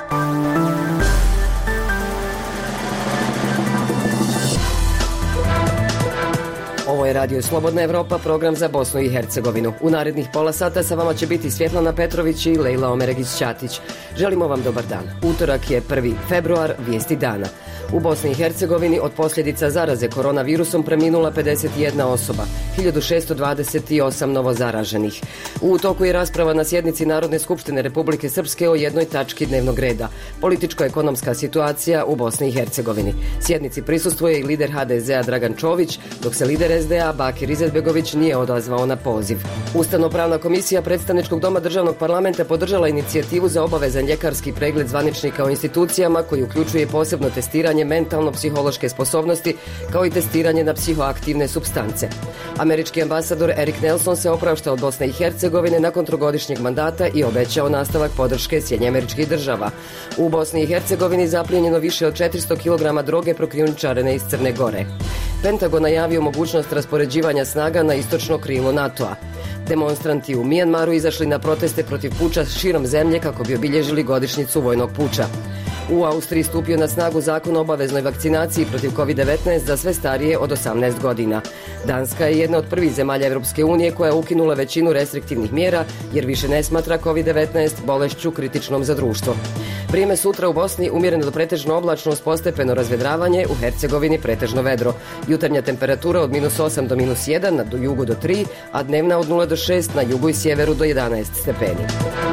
Ovo je Radio Slobodna Evropa, program za Bosnu i Hercegovinu. U narednih pola sata sa vama će biti Svjetlana Petrović i Lejla Omeregić-Ćatić. Želimo vam dobar dan. Utorak je 1. februar, vijesti dana. U Bosni i Hercegovini od posljedica zaraze koronavirusom preminula 51 osoba, 1628 novozaraženih. U toku je rasprava na sjednici Narodne skupštine Republike Srpske o jednoj tački dnevnog reda. Političko-ekonomska situacija u Bosni i Hercegovini. Sjednici prisustvuje i lider HDZ-a Dragan Čović, dok se lider SDA Bakir Izetbegović nije odazvao na poziv. Ustavno-pravna komisija Predstavničkog doma Državnog parlamenta podržala inicijativu za obavezan ljekarski pregled zvaničnika u institucijama koji uključuje posebno testiranje mentalno-psihološke sposobnosti kao i testiranje na psihoaktivne supstance. Američki ambasador Erik Nelson se oprašta od Bosne i Hercegovine nakon trogodišnjeg mandata i obećao nastavak podrške Sjedinjenih Država. U Bosni i Hercegovini zaplijenjeno više od 400 kg droge prokrijumčarene iz Crne Gore. Pentagon najavio mogućnost raspoređivanja snaga na istočno krilo NATO-a. Demonstranti u Mijanmaru izašli na proteste protiv puča širom zemlje kako bi obilježili godišnjicu vojnog puča. U Austriji stupio na snagu zakon o obaveznoj vakcinaciji protiv COVID-19 za sve starije od 18 godina. Danska je jedna od prvih zemalja Europske unije koja je ukinula većinu restriktivnih mjera jer više ne smatra COVID-19 bolešću kritičnom za društvo. Vrijeme sutra u Bosni umjereno do pretežno oblačno uz postepeno razvedravanje, u Hercegovini pretežno vedro. Jutarnja temperatura od -8 do -1, na jugu do 3, a dnevna od 0 do 6, na jugu i sjeveru do 11 stepeni.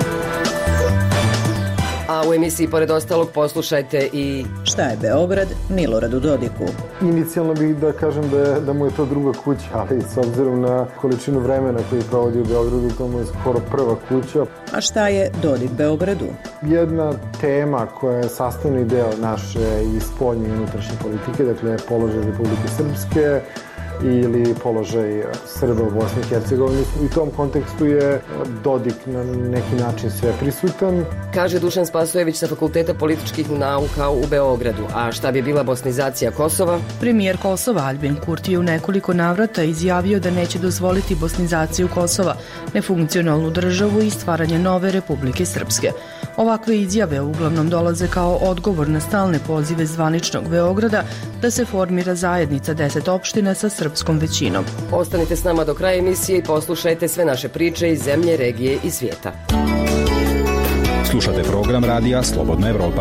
A u emisiji pored ostalog poslušajte i... Šta je Beograd Miloradu Dodiku? Inicijalno bih da kažem da mu je to druga kuća, ali s obzirom na količinu vremena koju provodi u Beogradu, to mu je skoro prva kuća. A šta je Dodik Beogradu? Jedna tema koja je sastavni deo naše i spoljne i unutrašnje politike, dakle položaj Republike Srpske ili položaj Srba u Bosni i Hercegovini. U tom kontekstu je Dodik na neki način sve prisutan. Kaže Dušan Spasojević sa Fakulteta političkih nauka u Beogradu. A šta bi bila bosnizacija Kosova? Premijer Kosova Albin Kurti je u nekoliko navrata izjavio da neće dozvoliti bosnizaciju Kosova, nefunkcionalnu državu i stvaranje nove Republike Srpske. Ovakve izjave uglavnom dolaze kao odgovor na stalne pozive zvaničnog Beograda da se formira zajednica 10 opština sa srpskom većinom. Ostanite s nama do kraja emisije i poslušajte sve naše priče iz zemlje, regije i svijeta. Slušate program radija Slobodna Evropa.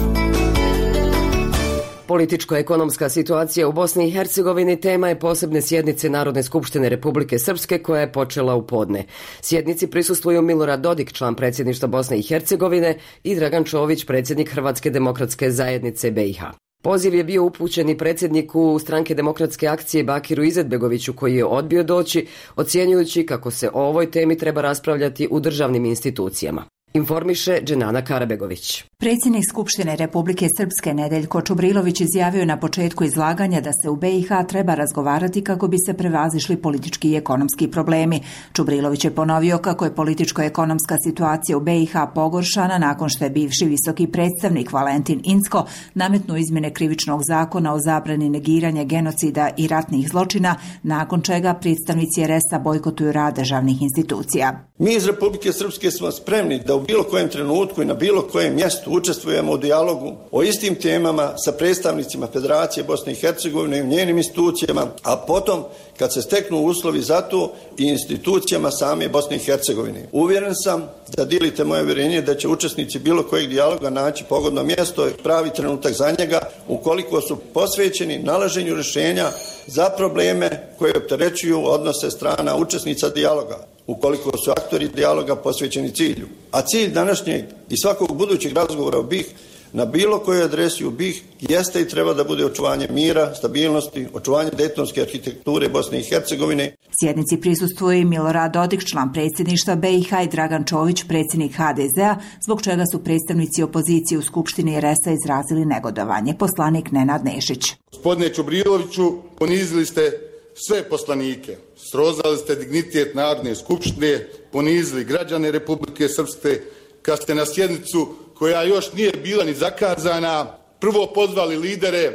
Političko-ekonomska situacija u Bosni i Hercegovini tema je posebne sjednice Narodne skupštine Republike Srpske koja je počela u podne. Sjednici prisustvuju Milorad Dodik, član predsjedništva Bosne i Hercegovine, i Dragan Čović, predsjednik Hrvatske demokratske zajednice BiH. Poziv je bio upućen i predsjedniku Stranke demokratske akcije Bakiru Izetbegoviću koji je odbio doći, ocjenjujući kako se o ovoj temi treba raspravljati u državnim institucijama. Informiše Dženana Karabegović. Predsjednik Skupštine Republike Srpske Nedeljko Čubrilović izjavio na početku izlaganja da se u BiH treba razgovarati kako bi se prevazišli politički i ekonomski problemi. Čubrilović je ponovio kako je političko-ekonomska situacija u BiH pogoršana nakon što je bivši visoki predstavnik Valentin Incko nametnuo izmjene krivičnog zakona o zabrani negiranja genocida i ratnih zločina, nakon čega predstavnici RS-a bojkotuju rad državnih institucija. Mi iz Republike Srpske smo spremni da u bilo kojem trenutku i na bilo kojem mjestu učestvujemo u dijalogu o istim temama sa predstavnicima Federacije Bosne i Hercegovine i u njenim institucijama, a potom kad se steknu uslovi za to i institucijama same Bosne i Hercegovine. Uvjeren sam da dijelite moje uvjerenje da će učesnici bilo kojeg dijaloga naći pogodno mjesto i pravi trenutak za njega ukoliko su posvećeni nalaženju rješenja za probleme koje opterećuju odnose strana učesnica dijaloga, ukoliko su aktori dijaloga posvećeni cilju. A cilj današnjeg i svakog budućeg razgovora u BiH na bilo kojoj adresi u BiH jeste i treba da bude očuvanje mira, stabilnosti, očuvanje dejtonske arhitekture Bosne i Hercegovine. Sjednici prisustvuje i Milorad Dodik, član predsjedništva BiH, i Dragan Čović, predsjednik HDZ-a, zbog čega su predstavnici opozicije u Skupštini RS-a izrazili negodovanje. Poslanik Nenad Nešić. Gospodine Čubriloviću, ponizili ste sve poslanike, srozali ste dignitet Narodne skupštine, ponizili građane Republike Srpske, kad ste na sjednicu koja još nije bila ni zakazana, prvo pozvali lidere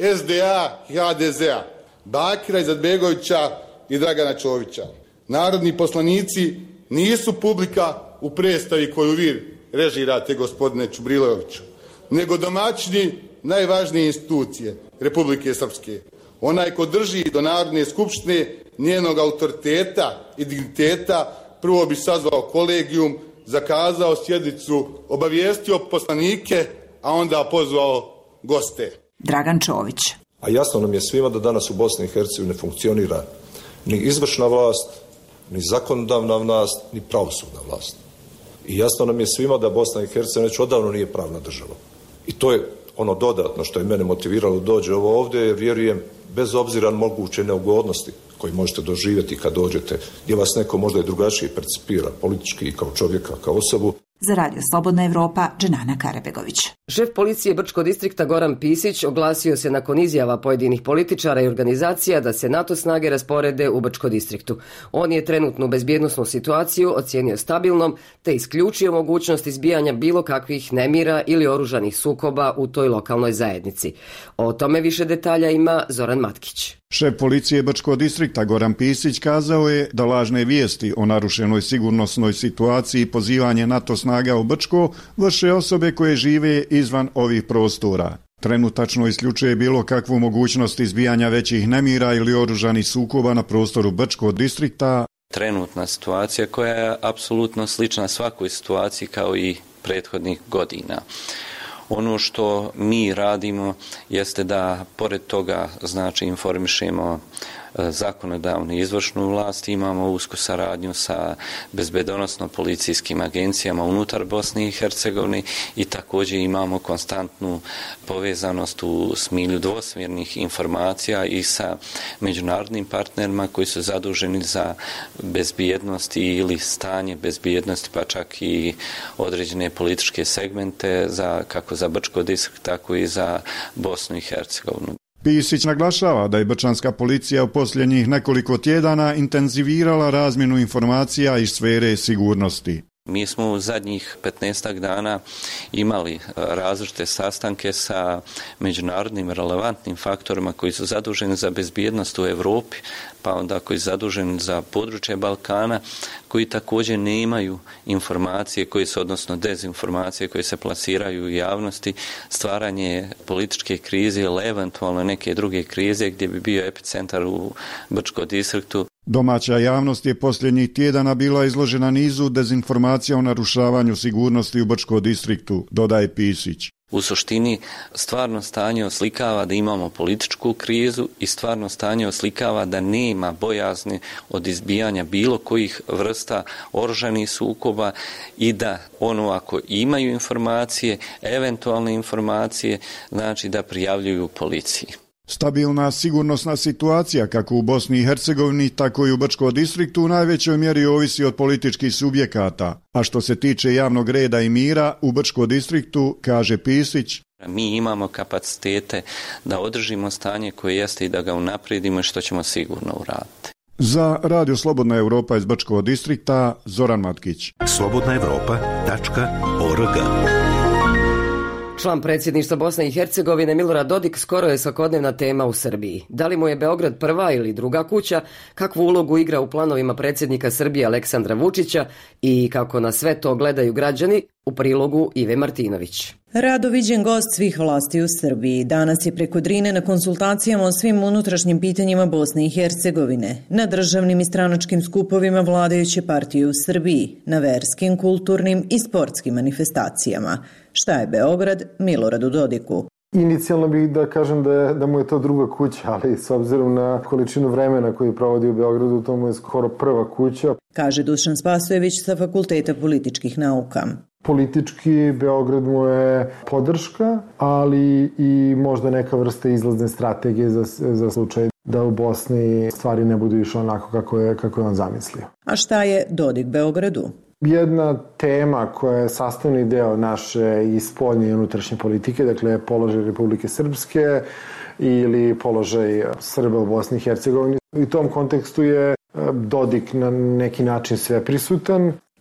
SDA i HDZ-a, Bakira Izetbegovića i Dragana Čovića. Narodni poslanici nisu publika u predstavi koju vi režirate, gospodine Čubriloviću, nego domaćini najvažnije institucije Republike Srpske. Onaj ko drži do Narodne skupštine, njenog autoriteta i digniteta, prvo bi sazvao kolegijum, zakazao sjednicu, obavijestio poslanike, a onda pozvao goste. Dragan Čović. A jasno nam je svima da danas u Bosni i Hercegovini ne funkcionira ni izvršna vlast, ni zakonodavna vlast, ni pravosudna vlast. I jasno nam je svima da Bosna i Hercegovina već odavno nije pravna država. I to je ono dodatno što je mene motiviralo da dođe ovo ovdje, jer vjerujem, bez obzira na moguće neugodnosti koje možete doživjeti kad dođete, gdje vas neko možda i drugačije percipira politički kao čovjeka, kao osobu. Za Radio Slobodna Evropa, Dženana Karabegović. Šef policije Brčkog distrikta Goran Pisić oglasio se nakon izjava pojedinih političara i organizacija da se NATO snage rasporede u Brčkom distriktu. On je trenutnu bezbjednosnu situaciju ocijenio stabilnom te isključio mogućnost izbijanja bilo kakvih nemira ili oružanih sukoba u toj lokalnoj zajednici. O tome više detalja ima Zoran Matkić. Šef policije Brčkog distrikta Goran Pisić kazao je da lažne vijesti o narušenoj sigurnosnoj situaciji i pozivanje NATO snaga u Brčko vrše osobe koje žive izvan ovih prostora. Trenutačno isključuje bilo kakvu mogućnost izbijanja većih nemira ili oružanih sukoba na prostoru Brčkog distrikta. Trenutna situacija koja je apsolutno slična svakoj situaciji kao i prethodnih godina. Ono što mi radimo jeste da pored toga informišemo zakonodavnu i izvršnu vlast, imamo usku saradnju sa bezbednosno-policijskim agencijama unutar Bosne i Hercegovine i također imamo konstantnu povezanost u smilju dvosmjernih informacija i sa međunarodnim partnerima koji su zaduženi za bezbjednost ili stanje bezbjednosti, pa čak i određene političke segmente kako za Brčko distrikt, tako i za Bosnu i Hercegovinu. Pisić naglašava da je brčanska policija u posljednjih nekoliko tjedana intenzivirala razmjenu informacija iz sfere sigurnosti. Mi smo u zadnjih 15 dana imali različite sastanke sa međunarodnim relevantnim faktorima koji su zaduženi za bezbjednost u Europi, pa onda koji su zaduženi za područje Balkana, koji također nemaju informacije koje su, odnosno dezinformacije koje se plasiraju u javnosti, stvaranje političke krize ili eventualno neke druge krize gdje bi bio epicentar u Brčkom distriktu. Domaća javnost je posljednjih tjedana bila izložena nizu dezinformacija o narušavanju sigurnosti u Brčkom distriktu, dodaje Pisić. U suštini stvarno stanje oslikava da imamo političku krizu i stvarno stanje oslikava da nema bojazni od izbijanja bilo kojih vrsta oružanih sukoba i da ako imaju informacije, eventualne informacije, znači da prijavljuju policiji. Stabilna sigurnosna situacija kako u Bosni i Hercegovini, tako i u Brčkom distriktu u najvećoj mjeri ovisi od političkih subjekata, a što se tiče javnog reda i mira u Brčkom distriktu, kaže Pisić, mi imamo kapacitete da održimo stanje koje jeste i da ga unaprijedimo, što ćemo sigurno uraditi. Za Radio Slobodna Evropa iz Brčkog distrikta, Zoran Matkić. slobodnaevropa.org. Član predsjedništva Bosne i Hercegovine Milorad Dodik skoro je svakodnevna tema u Srbiji. Da li mu je Beograd prva ili druga kuća, kakvu ulogu igra u planovima predsjednika Srbije Aleksandra Vučića i kako na sve to gledaju građani, u prilogu Ive Martinović. Rado viđen gost svih vlasti u Srbiji. Danas je preko Drine na konsultacijama o svim unutrašnjim pitanjima Bosne i Hercegovine, na državnim i stranačkim skupovima vladajuće partije u Srbiji, na verskim, kulturnim i sportskim manifestacijama. Šta je Beograd Miloradu Dodiku? Inicijalno bih da kažem da mu je to druga kuća, ali s obzirom na količinu vremena koju provodi u Beogradu, to mu je skoro prva kuća. Kaže Dušan Spasojević sa Fakulteta političkih nauka. Politički Beograd mu je podrška, ali i možda neka vrsta izlazne strategije za slučaj da u Bosni stvari ne budu išle onako kako je on zamislio. A šta je Dodik Beogradu? Jedna tema koja je sastavni deo naše i spoljne i unutrašnje politike, dakle položaj Republike Srpske ili položaj Srba u Bosni i Hercegovini. U tom kontekstu je Dodik na neki način sveprisutan.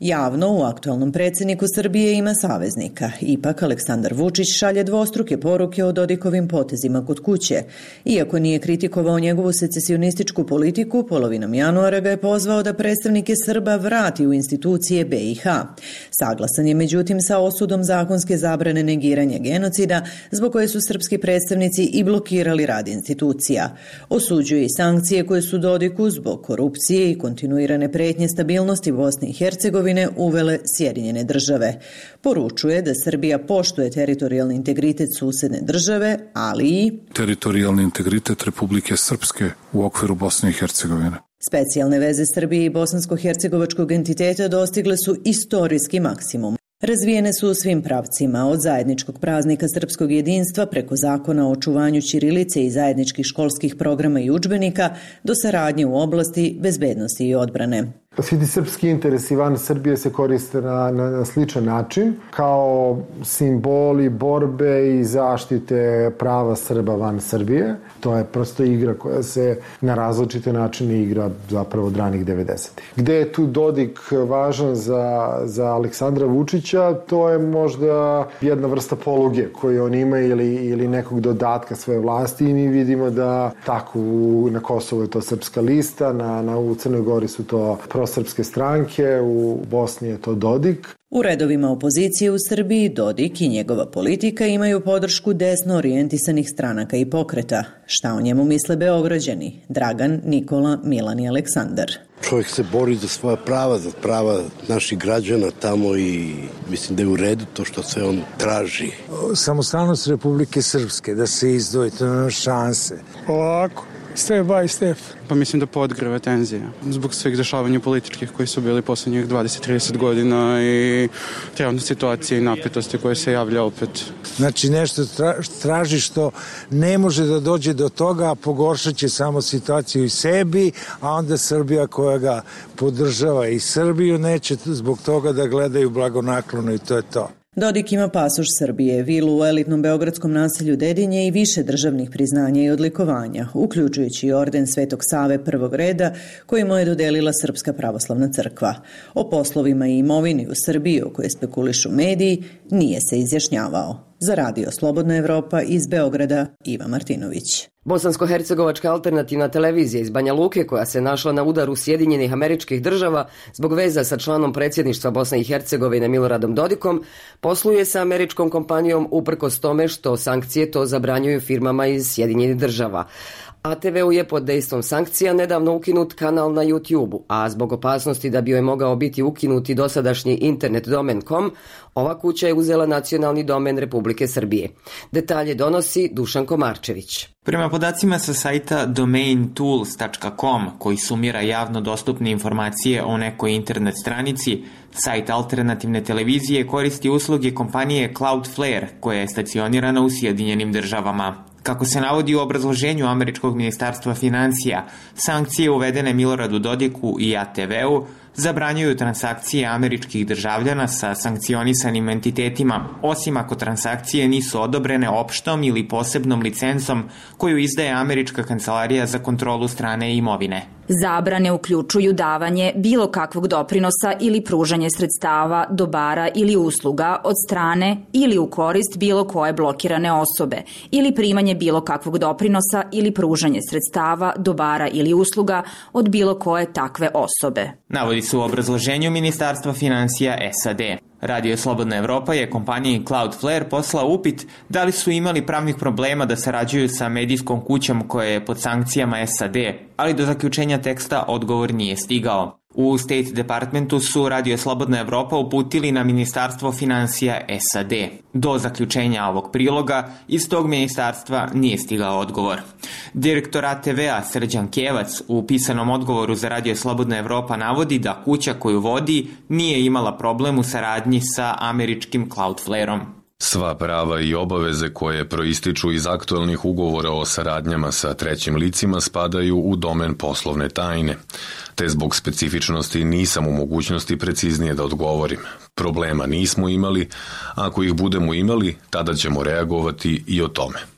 Javno u aktualnom predsjedniku Srbije ima saveznika. Ipak Aleksandar Vučić šalje dvostruke poruke o Dodikovim potezima kod kuće. Iako nije kritikovao njegovu secesionističku politiku, polovinom januara ga je pozvao da predstavnike Srba vrati u institucije BiH. Saglasan je međutim sa osudom zakonske zabrane negiranja genocida, zbog koje su srpski predstavnici i blokirali rad institucija. Osuđuje i sankcije koje su Dodiku zbog korupcije i kontinuirane pretnje stabilnosti Bosne i Hercegovine uvele Sjedinjene države. Poručuje da Srbija poštuje teritorijalni integritet susedne države, ali i teritorijalni integritet Republike Srpske u okviru Bosne i Hercegovine. Specijalne veze Srbije i bosansko-hercegovačkog entiteta dostigle su istorijski maksimum. Razvijene su u svim pravcima, od zajedničkog praznika srpskog jedinstva preko zakona o očuvanju ćirilice i zajedničkih školskih programa i udžbenika do saradnje u oblasti bezbednosti i odbrane. Svi ti srpski interesi van Srbije se koriste na sličan način, kao simboli borbe i zaštite prava Srba van Srbije. To je prosto igra koja se na različite načine igra zapravo od ranih 90-ih. Gde je tu Dodik važan za Aleksandra Vučića, to je možda jedna vrsta poluge koju on ima ili nekog dodatka svoje vlasti i mi vidimo da tako na Kosovu je to Srpska lista, u Crnoj Gori su to prosrpske stranke, u Bosni je to Dodik. U redovima opozicije u Srbiji Dodik i njegova politika imaju podršku desno orijentisanih stranaka i pokreta. Šta o njemu misle Beograđani? Dragan, Nikola, Milan i Aleksandar. Čovjek se bori za svoja prava, za prava naših građana tamo i mislim da je u redu to što se on traži. Samostalnost Republike Srpske, da se izdvoji, to nema šanse. Ovako. Step by step. Pa mislim da podgreva tenzija zbog svih dešavanja političkih koji su bili poslednjih 20-30 godina i trenutne situacije i napetosti koje se javlja opet. Znači nešto traži što ne može da dođe do toga, a pogoršat će samo situaciju i sebi, a onda Srbija koja ga podržava i Srbiju neće zbog toga da gledaju blagonaklono i to je to. Dodik ima pasoš Srbije, vilu u elitnom beogradskom naselju Dedinje i više državnih priznanja i odlikovanja, uključujući i orden Svetog Save prvog reda koji mu je dodelila Srpska pravoslavna crkva. O poslovima i imovini u Srbiji o koje spekulišu mediji nije se izjašnjavao. Za Radio Slobodna Evropa iz Beograda, Iva Martinović. Bosansko-hercegovačka alternativna televizija iz Banja Luke, koja se našla na udaru Sjedinjenih Američkih Država zbog veza sa članom predsjedništva Bosne i Hercegovine Miloradom Dodikom, posluje sa američkom kompanijom uprkos tome što sankcije to zabranjuju firmama iz Sjedinjenih Država. ATV-u je pod dejstvom sankcija nedavno ukinut kanal na YouTube-u, a zbog opasnosti da bi joj mogao biti ukinuti dosadašnji internet domen .com, ova kuća je uzela nacionalni domen Republike Srbije. Detalje donosi Dušan Komarčević. Prema podacima sa sajta domaintools.com, koji sumira javno dostupne informacije o nekoj internet stranici, sajt alternativne televizije koristi usluge kompanije Cloudflare, koja je stacionirana u Sjedinjenim Državama. Kako se navodi u obrazloženju Američkog ministarstva financija, sankcije uvedene Miloradu Dodiku i ATV-u zabranjuju transakcije američkih državljana sa sankcionisanim entitetima, osim ako transakcije nisu odobrene opštom ili posebnom licencom koju izdaje Američka kancelarija za kontrolu strane imovine. Zabrane uključuju davanje bilo kakvog doprinosa ili pružanje sredstava, dobara ili usluga od strane ili u korist bilo koje blokirane osobe ili primanje bilo kakvog doprinosa ili pružanje sredstava, dobara ili usluga od bilo koje takve osobe. Navodi se u obrazloženju Ministarstva financija SAD. Radio Slobodna Evropa je kompaniji Cloudflare poslao upit da li su imali pravnih problema da sarađuju sa medijskom kućom koja je pod sankcijama SAD, ali do zaključenja teksta odgovor nije stigao. U State Departmentu su Radio Slobodna Evropa uputili na Ministarstvo financija SAD. Do zaključenja ovog priloga iz tog ministarstva nije stigao odgovor. Direktor ATV-a Srđan Kevac u pisanom odgovoru za Radio Slobodna Evropa navodi da kuća koju vodi nije imala problem u saradnji sa američkim Cloudflare-om. Sva prava i obaveze koje proističu iz aktuelnih ugovora o saradnjama sa trećim licima spadaju u domen poslovne tajne, te zbog specifičnosti nisam u mogućnosti preciznije da odgovorim. Problema nismo imali, ako ih budemo imali, tada ćemo reagovati i o tome.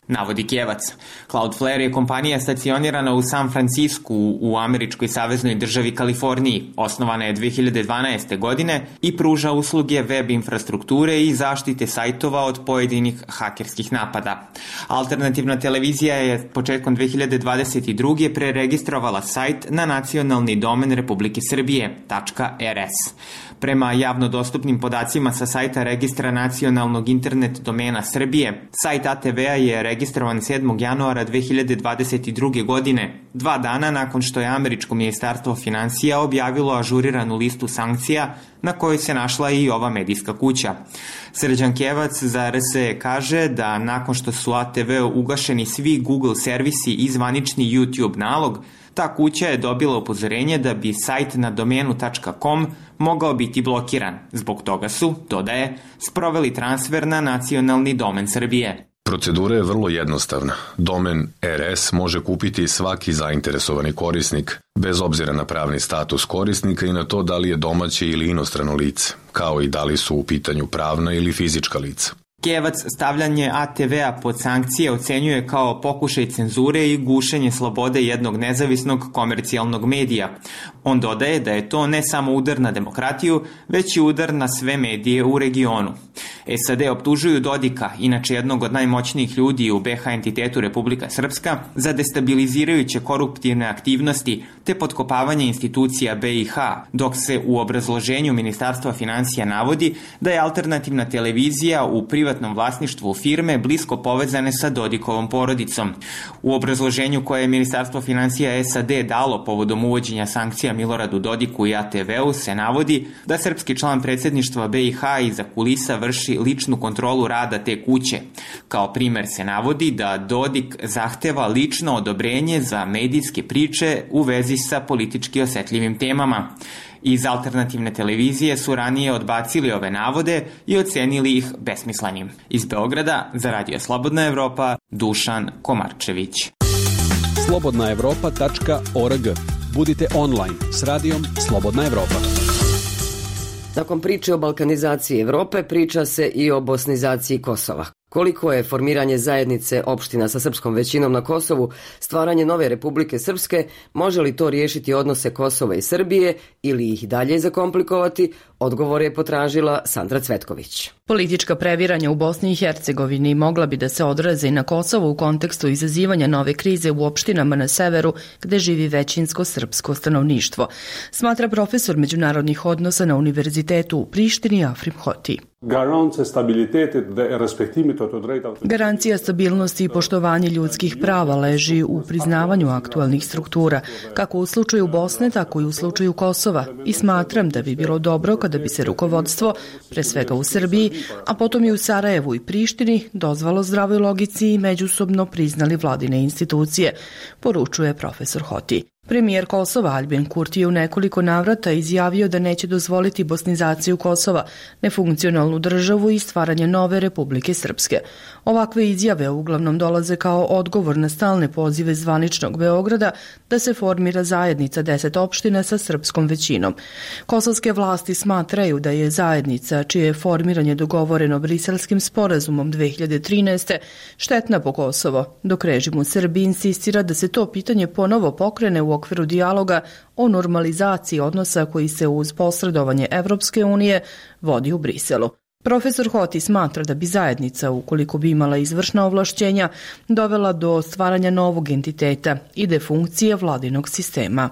navodi Kevac. Cloudflare je kompanija stacionirana u San Francisku u američkoj saveznoj državi Kaliforniji. Osnovana je 2012. godine i pruža usluge web infrastrukture i zaštite sajtova od pojedinih hakerskih napada. Alternativna televizija je početkom 2022. preregistrovala sajt na nacionalni domen Republike Srbije .rs. Prema javno dostupnim podacima sa sajta Registra nacionalnog internet domena Srbije, sajt ATV-a je registrovan 7. januara 2022. godine, 2 dana nakon što je američko ministarstvo finansija objavilo ažuriranu listu sankcija na kojoj se našla i ova medijska kuća. Srđan Kevac za RSE kaže da nakon što su ATV-u ugašeni svi Google servisi i zvanični YouTube nalog, ta kuća je dobila upozorenje da bi sajt na domenu .com mogao biti blokiran. Zbog toga su, dodaje, sproveli transfer na nacionalni domen Srbije. Procedura je vrlo jednostavna. Domen RS može kupiti svaki zainteresovani korisnik, bez obzira na pravni status korisnika i na to da li je domaće ili inostrano lice, kao i da li su u pitanju pravna ili fizička lica. Kevac stavljanje ATV-a pod sankcije ocenjuje kao pokušaj cenzure i gušenje slobode jednog nezavisnog komercijalnog medija. On dodaje da je to ne samo udar na demokratiju, već i udar na sve medije u regionu. SAD optužuju Dodika, inače jednog od najmoćnijih ljudi u BiH entitetu Republika Srpska, za destabilizirajuće koruptivne aktivnosti te potkopavanje institucija BiH, dok se u obrazloženju Ministarstva finansija navodi da je alternativna televizija u privatnom vlasništvu firme blisko povezane sa Dodikovom porodicom. U obrazloženju koje je Ministarstvo finansija SAD dalo povodom uvođenja sankcija Miloradu Dodiku i ATV-u se navodi da srpski član predsjedništva BiH iza kulisa vrši ličnu kontrolu rada te kuće. Kao primer se navodi da Dodik zahteva lično odobrenje za medijske priče u vezi sa politički osetljivim temama. Iz alternativne televizije su ranije odbacili ove navode i ocenili ih besmislenim. Iz Beograda za Radio Slobodna Evropa, Dušan Komarčević. slobodnaevropa.org. Budite online s radijom Slobodna Evropa. Nakon priče o balkanizaciji Evrope, priča se i o bosnizaciji Kosova. Koliko je formiranje zajednice opština sa srpskom većinom na Kosovu, stvaranje nove Republike Srpske, može li to riješiti odnose Kosova i Srbije ili ih dalje zakomplikovati, odgovor je potražila Sandra Cvetković. Politička previranja u Bosni i Hercegovini mogla bi da se odraze i na Kosovu u kontekstu izazivanja nove krize u opštinama na severu gde živi većinsko srpsko stanovništvo, smatra profesor međunarodnih odnosa na Univerzitetu u Prištini Afrim Hoti. Garancija stabilnosti i poštovanje ljudskih prava leži u priznavanju aktualnih struktura, kako u slučaju Bosne, tako i u slučaju Kosova, i smatram da bi bilo dobro kada bi se rukovodstvo, pre svega u Srbiji, a potom i u Sarajevu i Prištini, dozvalo zdravoj logici i međusobno priznali vladine institucije, poručuje profesor Hoti. Premijer Kosova Aljbin Kurti je u nekoliko navrata izjavio da neće dozvoliti bosnizaciju Kosova, nefunkcionalnu državu i stvaranje nove Republike Srpske. Ovakve izjave uglavnom dolaze kao odgovor na stalne pozive zvaničnog Beograda da se formira zajednica 10 opština sa srpskom većinom. Kosovske vlasti smatraju da je zajednica, čije je formiranje dogovoreno Briselskim sporazumom 2013. štetna po Kosovo, dok režim u Srbiji insistira da se to pitanje ponovo pokrene u okviru dijaloga o normalizaciji odnosa koji se uz posredovanje Evropske unije vodi u Briselu. Profesor Hoti smatra da bi zajednica, ukoliko bi imala izvršna ovlašćenja, dovela do stvaranja novog entiteta i defunkcije vladinog sistema.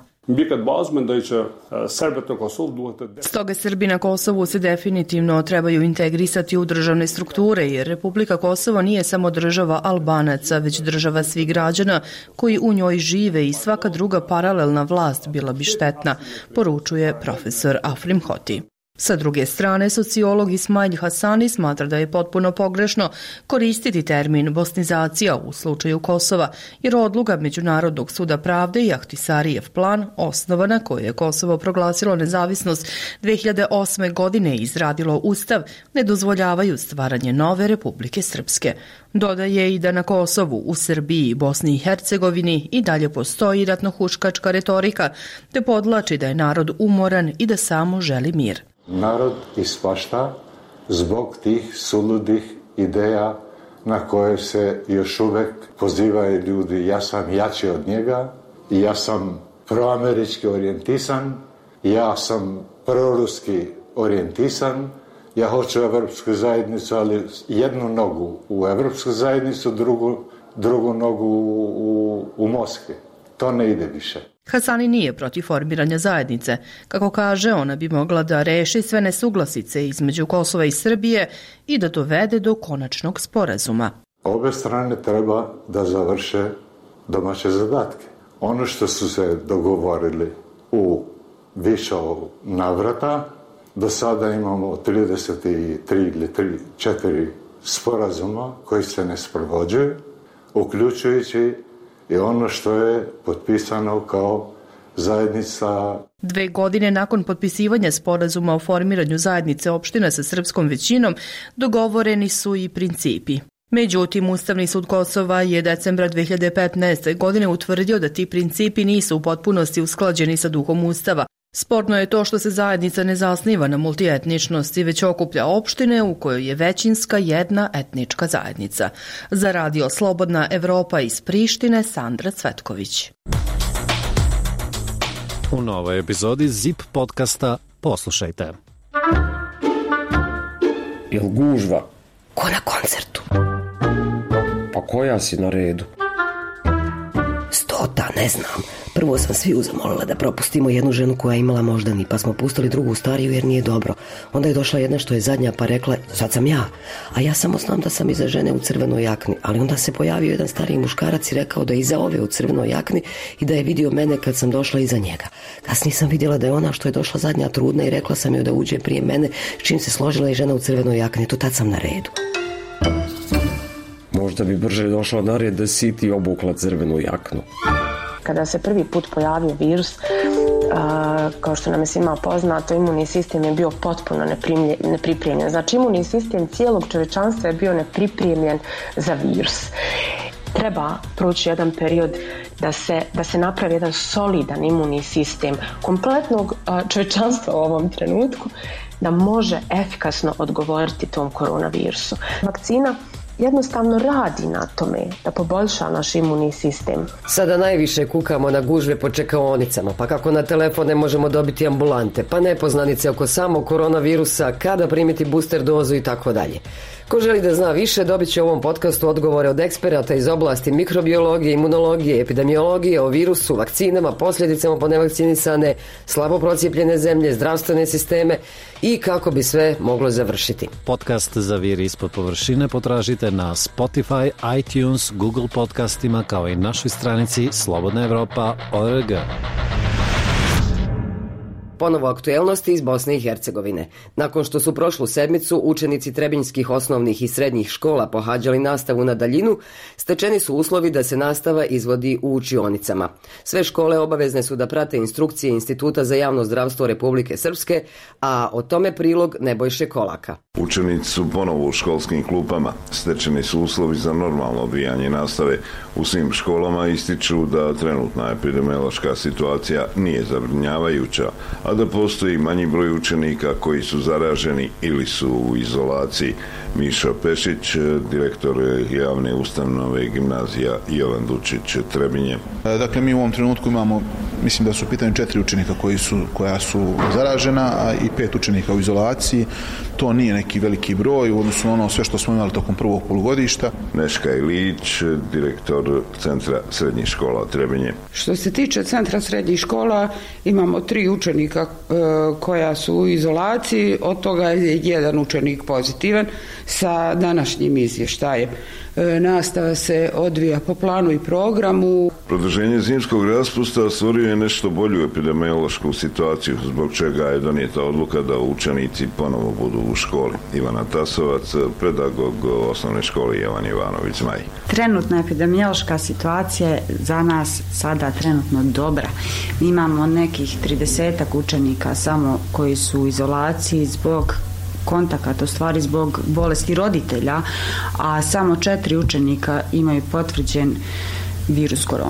Stoga Srbi na Kosovu se definitivno trebaju integrisati u državne strukture, jer Republika Kosovo nije samo država Albanaca, već država svih građana koji u njoj žive i svaka druga paralelna vlast bila bi štetna, poručuje profesor Afrim Hoti. Sa druge strane, sociolog Ismail Hasani smatra da je potpuno pogrešno koristiti termin bosnizacija u slučaju Kosova, jer odluka Međunarodnog suda pravde i Ahtisarijev plan, osnova na kojoj je Kosovo proglasilo nezavisnost 2008. godine i izradilo ustav, ne dozvoljavaju stvaranje nove Republike Srpske. Dodaje i da na Kosovu, u Srbiji i Bosni i Hercegovini i dalje postoji ratnohuškačka retorika, te podlači da je narod umoran i da samo želi mir. Narod ispašta zbog tih suludih ideja na koje se još uvek pozivaju ljudi, ja sam jači od njega, ja sam proamerički orijentisan, ja sam proruski orijentisan, ja hoću Evropsku zajednicu, ali jednu nogu u Evropsku zajednicu, drugu nogu u Moskvi. To ne ide više. Hasani nije protiv formiranja zajednice. Kako kaže, ona bi mogla da reši sve nesuglasice između Kosova i Srbije i da dovede do konačnog sporazuma. Obe strane treba da završe domaće zadatke. Ono što su se dogovorili u više navrata, do sada imamo 33 ili 4 sporazuma koji se ne sprovođuju, uključujući i ono što je potpisano kao zajednica. 2 godine nakon potpisivanja sporazuma o formiranju zajednice opština sa srpskom većinom, dogovoreni su i principi. Međutim, Ustavni sud Kosova je decembra 2015. godine utvrdio da ti principi nisu u potpunosti usklađeni sa duhom Ustava. Sporno je to što se zajednica ne zasniva na multietničnosti, već okuplja opštine u kojoj je većinska jedna etnička zajednica. Za Radio Slobodna Evropa iz Prištine, Sandra Cvetković. U novoj epizodi ZIP podcasta poslušajte. Jel gužva? Ko na koncertu? Pa koja si na redu? 100, ne znam. Prvo sam sviju zamolila da propustimo jednu ženu koja je imala moždani, pa smo pustili drugu stariju jer nije dobro. Onda je došla jedna što je zadnja pa rekla, sad sam ja. A ja samo znam da sam iza žene u crvenoj jakni. Ali onda se pojavio jedan stariji muškarac i rekao da je iza ove u crvenoj jakni i da je vidio mene kad sam došla iza njega. Kasnije sam vidjela da je ona što je došla zadnja trudna i rekla sam joj da uđe prije mene, s čim se složila i žena u crvenoj jakni. Tu tad sam na redu. Možda bi brže došla na red da si ti obukla crvenu jaknu. Kada se prvi put pojavio virus, kao što nam je svima poznato, imunni sistem je bio potpuno nepripremljen. Znači, imunni sistem cijelog čovječanstva je bio nepripremljen za virus. Treba proći jedan period da se napravi jedan solidan imunni sistem kompletnog čovječanstva u ovom trenutku, da može efikasno odgovoriti tom koronavirusu. Vakcina jednostavno radi na tome da poboljša naš imunni sistem. Sada najviše kukamo na gužve po čekaonicama, pa kako na telefon ne možemo dobiti ambulante, pa nepoznanice oko samog koronavirusa, kada primiti booster dozu i tako dalje. Ko želi da zna više, dobit će u ovom podcastu odgovore od eksperata iz oblasti mikrobiologije, imunologije, epidemiologije, o virusu, vakcinama, posljedicama po nevakcinisane, slabo procijepljene zemlje, zdravstvene sisteme i kako bi sve moglo završiti. Podcast za vir ispod površine potražite na Spotify, iTunes, Google podcastima kao i našoj stranici slobodnaevropa.org. Ponovo aktuelnosti iz Bosne i Hercegovine. Nakon što su prošlu sedmicu učenici trebinjskih osnovnih i srednjih škola pohađali nastavu na daljinu, stečeni su uslovi da se nastava izvodi u učionicama. Sve škole obavezne su da prate instrukcije Instituta za javno zdravstvo Republike Srpske, a o tome prilog Nebojše Kolaka. Učenici su ponovo u školskim klupama. Stečeni su uslovi za normalno odvijanje nastave. U svim školama ističu da trenutna epidemiološka situacija nije zabrinjavajuća, a da postoji manji broj učenika koji su zaraženi ili su u izolaciji. Mišo Pešić, direktor javne ustanove gimnazija Jovan Dučić Trebinje. Dakle, mi u ovom trenutku imamo, mislim da su u pitanju 4 učenika koja su zaražena, a i 5 učenika u izolaciji. To nije neki veliki broj u odnosu na ono sve što smo imali tokom prvog polugodišta. Neška Ilić, direktor Centra srednjih škola Trebinje. Što se tiče Centra srednjih škola, imamo 3 učenika koja su u izolaciji, od toga je 1 učenik pozitivan sa današnjim izvještajem. Nastava se odvija po planu i programu. Produženje zimskog raspusta stvorio je nešto bolju epidemiološku situaciju, zbog čega je donijeta odluka da učenici ponovo budu u školi. Ivana Tasovac, pedagog osnovne škole Jovan Ivanović Zmaj. Trenutna epidemiološka situacija je za nas sada trenutno dobra. Mi imamo nekih 30 učenika samo koji su u izolaciji zbog kontakata, u stvari zbog bolesti roditelja, a samo 4 učenika imaju potvrđen virus korona.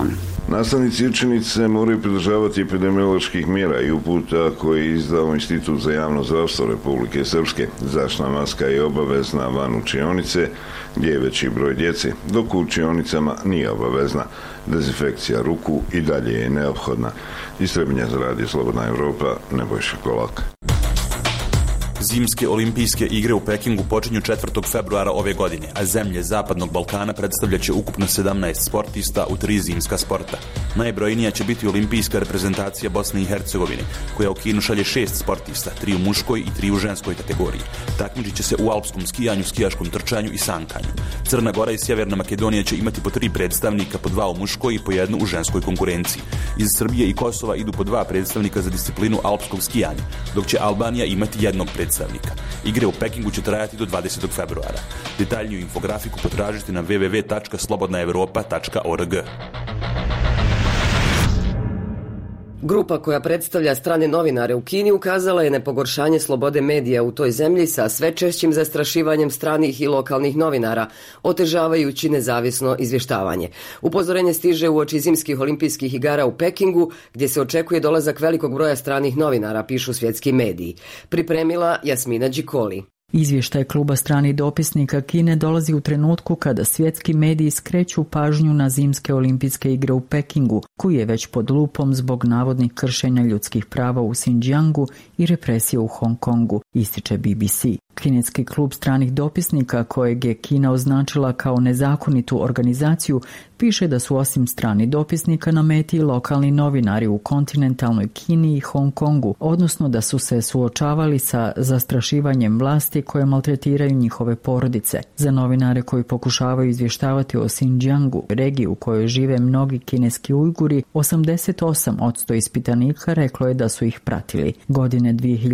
Nastavnici i učenici se moraju pridržavati epidemioloških mjera i uputa koje je izdao Institut za javno zdravstvo Republike Srpske. Zaštitna maska je obavezna van učionice, gdje je veći broj djece, dok u učionicama nije obavezna. Dezinfekcija ruku i dalje je neophodna. Iz Trebinja za Radio Slobodna Evropa, Nebojša Kolak. Zimske olimpijske igre u Pekingu počinju 4. februara ove godine, a zemlje Zapadnog Balkana predstavljaće ukupno 17 sportista u 3 zimska sporta. Najbrojnija će biti olimpijska reprezentacija Bosne i Hercegovine, koja u Kinu šalje 6 sportista, 3 u muškoj i 3 u ženskoj kategoriji. Takmičit će se u alpskom skijanju, skijaškom trčanju i sankanju. Crna Gora i Sjeverna Makedonija će imati po 3 predstavnika, po 2 u muškoj i po 1 u ženskoj konkurenciji. Iz Srbije i Kosova idu po 2 predstavnika za disciplinu alpskog skijanja, dok će Albanija imati 1 predstavnika. Igre u Pekingu će trajati do 20. februara. Detaljniju infografiku potražite na www.slobodnaevropa.org. Grupa koja predstavlja strane novinare u Kini ukazala je na pogoršanje slobode medija u toj zemlji sa sve češćim zastrašivanjem stranih i lokalnih novinara, otežavajući nezavisno izvještavanje. Upozorenje stiže uoči zimskih olimpijskih igara u Pekingu, gdje se očekuje dolazak velikog broja stranih novinara, pišu svjetski mediji. Pripremila Jasmina Đikoli. Izvještaj kluba stranih dopisnika Kine dolazi u trenutku kada svjetski mediji skreću pažnju na zimske olimpijske igre u Pekingu, koji je već pod lupom zbog navodnih kršenja ljudskih prava u Xinjiangu i represije u Hong Kongu, ističe BBC. Kineski klub stranih dopisnika, kojeg je Kina označila kao nezakonitu organizaciju, piše da su osim strani dopisnika na meti lokalni novinari u kontinentalnoj Kini i Hong Kongu, odnosno da su se suočavali sa zastrašivanjem vlasti koje maltretiraju njihove porodice. Za novinare koji pokušavaju izvještavati o Xinjiangu, regiji u kojoj žive mnogi kineski Ujguri, 88% ispitanika reklo je da su ih pratili. Godine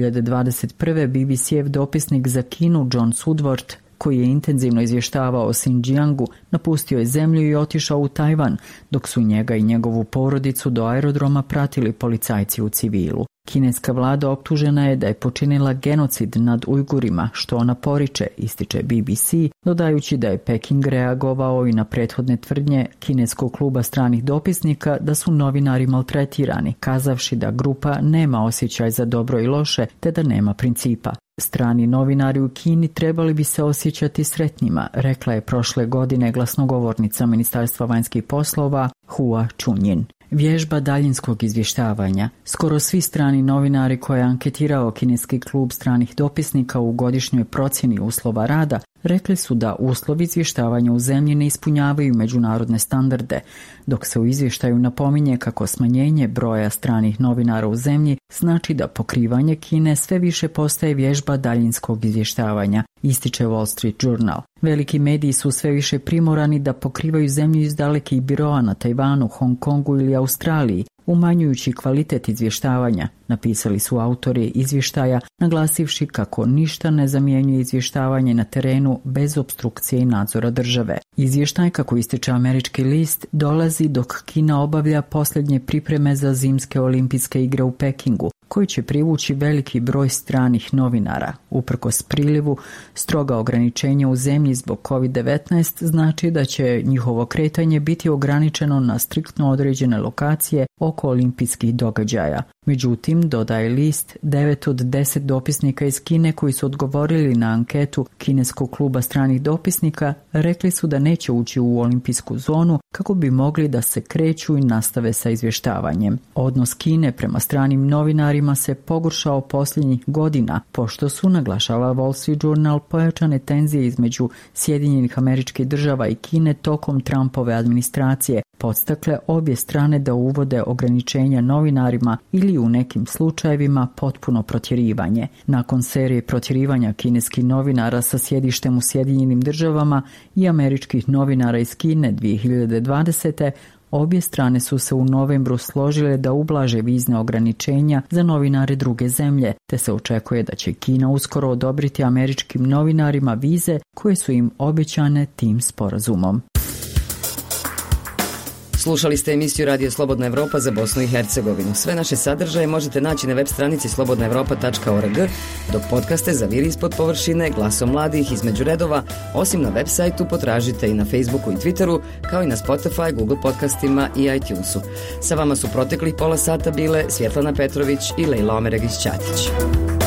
2021. BBC-ev dopisnik za Kinu John Sudworth, koji je intenzivno izvještavao o Xinjiangu, napustio je zemlju i otišao u Tajvan, dok su njega i njegovu porodicu do aerodroma pratili policajci u civilu. Kineska vlada optužena je da je počinila genocid nad Ujgurima, što ona poriče, ističe BBC, dodajući da je Peking reagovao i na prethodne tvrdnje kineskog kluba stranih dopisnika da su novinari maltretirani, kazavši da grupa nema osjećaj za dobro i loše, te da nema principa. Strani novinari u Kini trebali bi se osjećati sretnima, rekla je prošle godine glasnogovornica Ministarstva vanjskih poslova Hua Chunying. Vježba daljinskog izvještavanja. Skoro svi strani novinari koje je anketirao kineski klub stranih dopisnika u godišnjoj procjeni uslova rada rekli su da uslovi izvještavanja u zemlji ne ispunjavaju međunarodne standarde, dok se u izvještaju napominje kako smanjenje broja stranih novinara u zemlji znači da pokrivanje Kine sve više postaje vježba daljinskog izvještavanja, ističe Wall Street Journal. Veliki mediji su sve više primorani da pokrivaju zemlju iz dalekih biroa na Tajvanu, Hong Kongu ili Australiji, umanjujući kvalitet izvještavanja, napisali su autori izvještaja, naglasivši kako ništa ne zamjenjuje izvještavanje na terenu bez opstrukcije i nadzora države. Izvještaj, kako ističe američki list, dolazi dok Kina obavlja posljednje pripreme za zimske olimpijske igre u Pekingu, koji će privući veliki broj stranih novinara. Uprkos prilivu, stroga ograničenja u zemlji zbog COVID-19 znači da će njihovo kretanje biti ograničeno na striktno određene lokacije oko olimpijskih događaja. Međutim, dodaje list, 9 od 10 dopisnika iz Kine koji su odgovorili na anketu kineskog kluba stranih dopisnika rekli su da neće ući u olimpijsku zonu kako bi mogli da se kreću i nastave sa izvještavanjem. Odnos Kine prema stranim novinarima se pogoršao posljednjih godina, pošto su, naglašava Wall Street Journal, pojačane tenzije između Sjedinjenih Američkih Država i Kine tokom Trumpove administracije podstakle obje strane da uvode ograničenja novinarima ili u nekim slučajevima potpuno protjerivanje. Nakon serije protjerivanja kineskih novinara sa sjedištem u Sjedinjenim Državama i američkih novinara iz Kine 2020. obje strane su se u novembru složile da ublaže vizne ograničenja za novinare druge zemlje, te se očekuje da će Kina uskoro odobriti američkim novinarima vize koje su im obećane tim sporazumom. Slušali ste emisiju Radio Slobodna Evropa za Bosnu i Hercegovinu. Sve naše sadržaje možete naći na web stranici slobodnaevropa.org, dok podcaste za Vir ispod površine, Glasom mladih, Između redova, osim na web sajtu potražite i na Facebooku i Twitteru, kao i na Spotify, Google podcastima i iTunesu. Sa vama su proteklih pola sata bile Svjetlana Petrović i Lejla Omeregić-Ćatić.